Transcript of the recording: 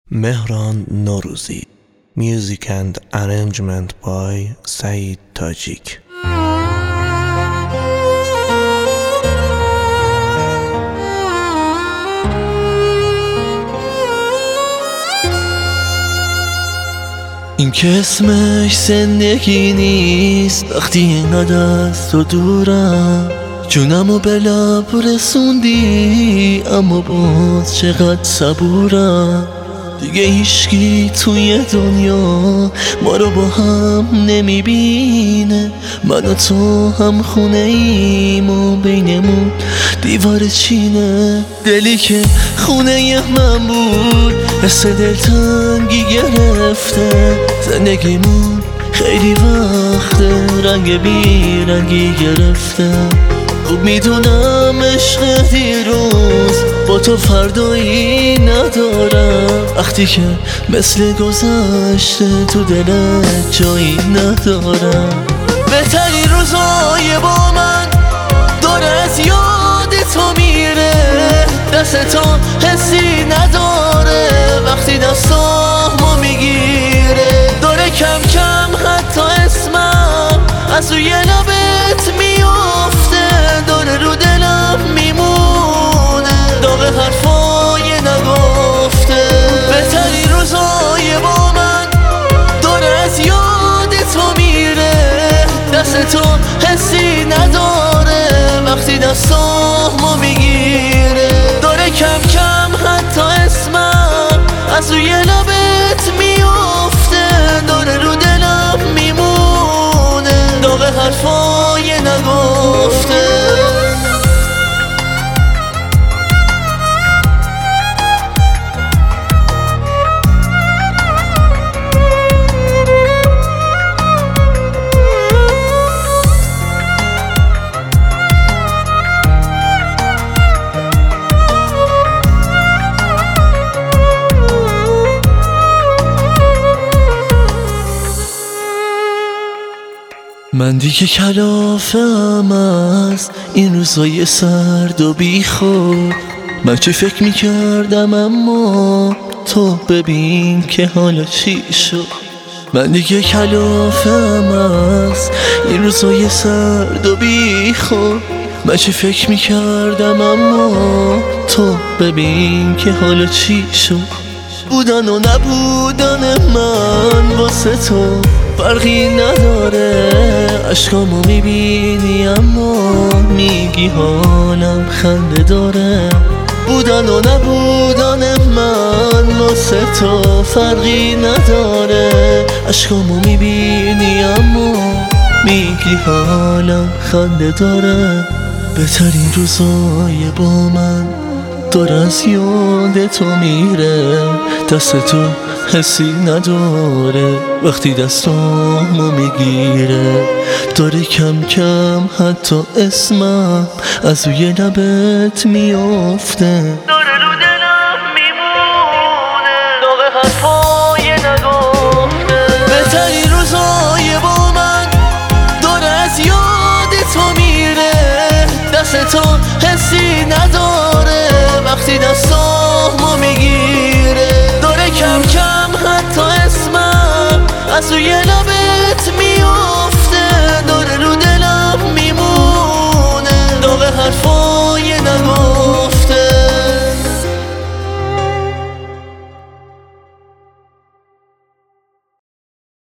Mehran Noruzi. Music and arrangement by Saeed Tajik. این که اسمش زندگی نیست وقتی اینقدر از تو دورم، جونمو به لب رسوندی اما باز چقدر صبورم. دیگه هیچکی توی دنیا ما رو با هم نمیبینه، من و تو هم خونه ایم و بینمون دیوار چینه. دلی که خونه من بود حس دلتنگی گرفته، زندگیمون خیلی وقته رنگ بیرنگی گرفته. خوب میدونم عشق دیروز با تو فردایی ندارم، وقتی که مثل گذشته تو دلت جایی ندارم. بهترین روزای با من داره از یاد تو میره، دست تو حسی نداره وقتی دستامو میگیره. داره کم کم حتی اسمم از روی لبت میافته، داره رو دلم میمونه داغ حرفای نگفته. بهترین روزای با من داره از یاد تو میره، دست تو حسی نداره وقتی دستامو میگیره. داره کم کم حتی اسمم از روی لبت میافته، داره رو دلم میمونه داغ حرفای نگفته. من دیگه کلافم از این روزای سرد و بیخود، من چه فکر میکردم اما تو ببین که حالا چی شد. من دیگه کلافم از این روزای سرد و بیخود، من چه فکر میکردم اما تو ببین که حالا چی شد. بودن و نبودن من واسه تو فرقی نداره، عشقامو میبینی اما میگی حالم خنده داره. بودن و نبودن من واسه تو فرقی نداره، عشقامو میبینی اما میگی حالم خنده داره. بهترین روزای با من داره از یاد تو میره، دست تو حسی نداره وقتی دستامو میگیره. داره کم کم حتی اسمم از روی لبت میافته، داره رو دلم میمونه داغ حرفای نگفته. بهترین روزای با من داره از یاد تو میره، دست تو حسی نداره وقتی دستامو میگیره. داره کم کم حتی اسمم از روی لبت